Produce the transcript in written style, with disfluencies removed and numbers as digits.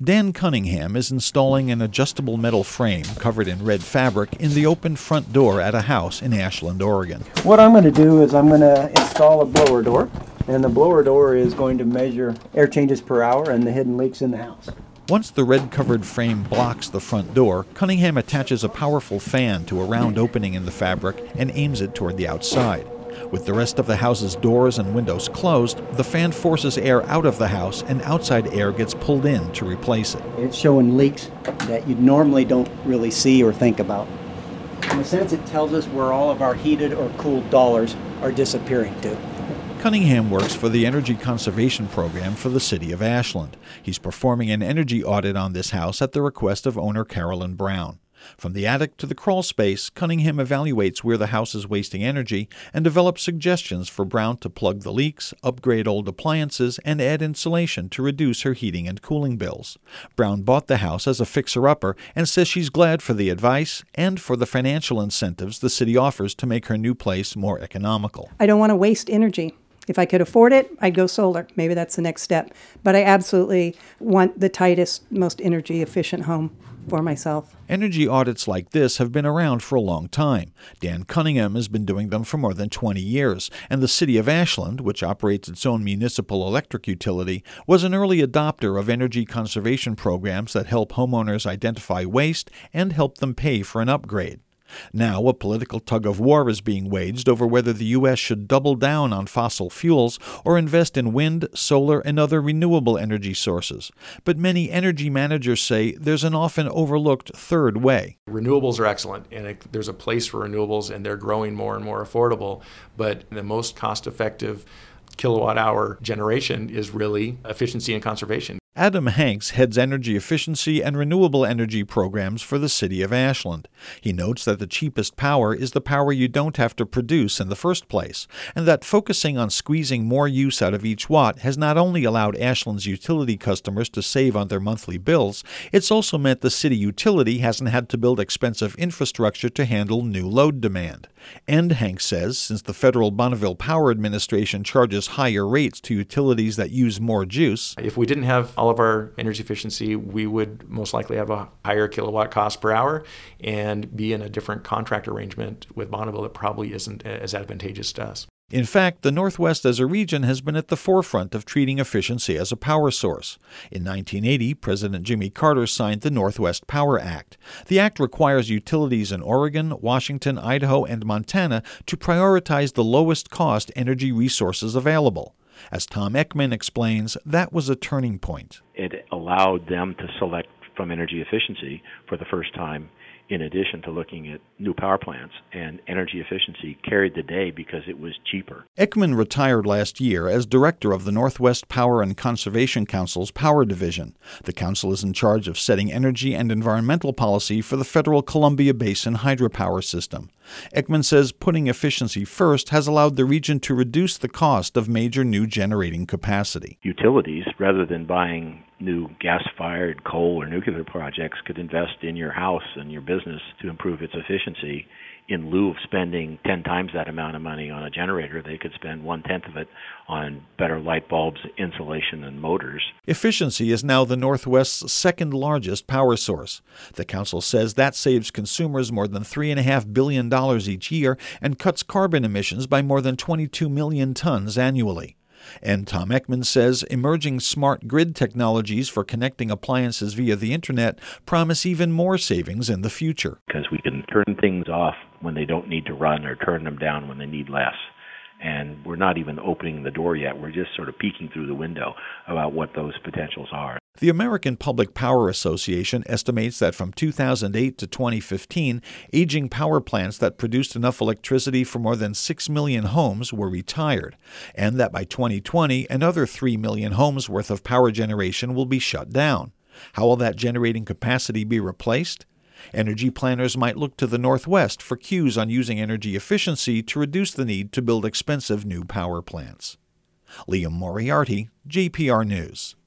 Dan Cunningham is installing an adjustable metal frame covered in red fabric in the open front door at a house in Ashland, Oregon. What I'm going to do is I'm going to install a blower door, and the blower door is going to measure air changes per hour and the hidden leaks in the house. Once the red-covered frame blocks the front door, Cunningham attaches a powerful fan to a round opening in the fabric and aims it toward the outside. With the rest of the house's doors and windows closed, the fan forces air out of the house and outside air gets pulled in to replace it. It's showing leaks that you normally don't really see or think about. In a sense, it tells us where all of our heated or cooled dollars are disappearing to. Cunningham works for the Energy Conservation Program for the City of Ashland. He's performing an energy audit on this house at the request of owner Carolyn Brown. From the attic to the crawl space, Cunningham evaluates where the house is wasting energy and develops suggestions for Brown to plug the leaks, upgrade old appliances, and add insulation to reduce her heating and cooling bills. Brown bought the house as a fixer-upper and says she's glad for the advice and for the financial incentives the city offers to make her new place more economical. I don't want to waste energy. If I could afford it, I'd go solar. Maybe that's the next step. But I absolutely want the tightest, most energy-efficient home for myself. Energy audits like this have been around for a long time. Dan Cunningham has been doing them for more than 20 years, and the City of Ashland, which operates its own municipal electric utility, was an early adopter of energy conservation programs that help homeowners identify waste and help them pay for an upgrade. Now, a political tug-of-war is being waged over whether the U.S. should double down on fossil fuels or invest in wind, solar, and other renewable energy sources. But many energy managers say there's an often overlooked third way. Renewables are excellent, and there's a place for renewables, and they're growing more and more affordable. But the most cost-effective kilowatt-hour generation is really efficiency and conservation. Adam Hanks heads energy efficiency and renewable energy programs for the City of Ashland. He notes that the cheapest power is the power you don't have to produce in the first place, and that focusing on squeezing more use out of each watt has not only allowed Ashland's utility customers to save on their monthly bills, it's also meant the city utility hasn't had to build expensive infrastructure to handle new load demand. And Hanks says, since the federal Bonneville Power Administration charges higher rates to utilities that use more juice, if we didn't have all of our energy efficiency, we would most likely have a higher kilowatt cost per hour and be in a different contract arrangement with Bonneville that probably isn't as advantageous to us. In fact, the Northwest as a region has been at the forefront of treating efficiency as a power source. In 1980, President Jimmy Carter signed the Northwest Power Act. The act requires utilities in Oregon, Washington, Idaho, and Montana to prioritize the lowest cost energy resources available. As Tom Ekman explains, that was a turning point. It allowed them to select from energy efficiency for the first time, in addition to looking at new power plants, and energy efficiency carried the day because it was cheaper. Ekman retired last year as director of the Northwest Power and Conservation Council's Power Division. The council is in charge of setting energy and environmental policy for the federal Columbia Basin hydropower system. Ekman says putting efficiency first has allowed the region to reduce the cost of major new generating capacity. Utilities, rather than buying new gas-fired coal or nuclear projects, could invest in your house and your business to improve its efficiency. In lieu of spending 10 times that amount of money on a generator, they could spend 1/10 of it on better light bulbs, insulation, and motors. Efficiency is now the Northwest's second largest power source. The council says that saves consumers more than $3.5 billion each year and cuts carbon emissions by more than 22 million tons annually. And Tom Ekman says emerging smart grid technologies for connecting appliances via the internet promise even more savings in the future. Because we can turn things off when they don't need to run or turn them down when they need less. And we're not even opening the door yet. We're just sort of peeking through the window about what those potentials are. The American Public Power Association estimates that from 2008 to 2015, aging power plants that produced enough electricity for more than 6 million homes were retired, and that by 2020, another 3 million homes worth of power generation will be shut down. How will that generating capacity be replaced? Energy planners might look to the Northwest for cues on using energy efficiency to reduce the need to build expensive new power plants. Liam Moriarty, JPR News.